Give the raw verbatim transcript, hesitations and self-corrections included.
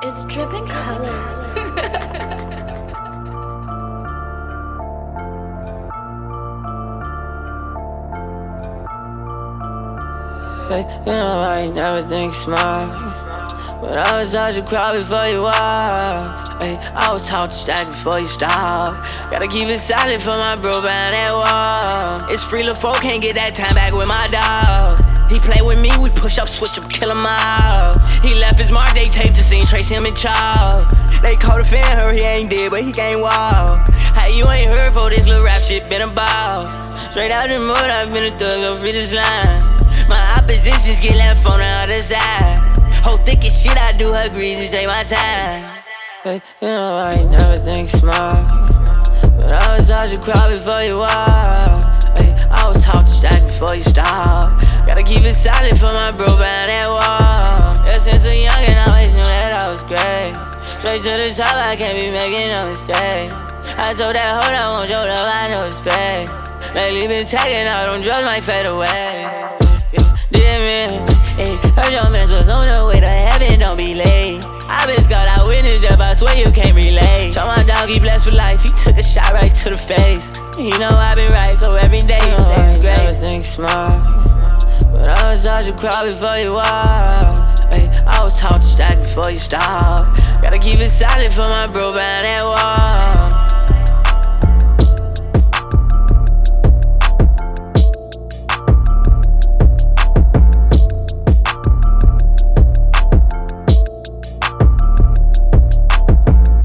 It's dripping colors. Hey, you know I ain't never think smart, but I was out your crowd before you walk. Hey, I was taught to stack before you stop. Gotta keep it solid for my bro behind that wall. It's free LaFo, can't get that time back with my dog. He play with me, we push up, switch up, kill him out. He left his mark, they taped the scene, trace him and chalk. They caught a fan, her, he ain't dead, but he can't walk. How you ain't heard for this little rap shit, been a boss. Straight out the mud, I've been a thug, go free this line. My oppositions get left on the other side. Whole thick as shit, I do her greasy, take my time. Hey, you know I ain't never think smart, but I was out your crowd before you walk. Hey, I was taught to stack before you stop. Gotta keep it solid for my bro behind that wall. Yeah, since a youngin', I always knew that I was great. Straight to the top, I can't be making no mistake. I told that hoe I want your love, I know it's fake. Lately been taking all them drugs, might fade away. Dear man, hey, heard your man was on the way to heaven, don't be late. I been scarred, I witnessed death, I swear you can't relate. Saw my dog, he blessed for life, he took a shot right to the face. He know I been right, so every day he says great. I never think smart, but I was out your crowd before you walk. Hey, I was taught to stack before you stop. Gotta keep it solid for my bro behind that wall.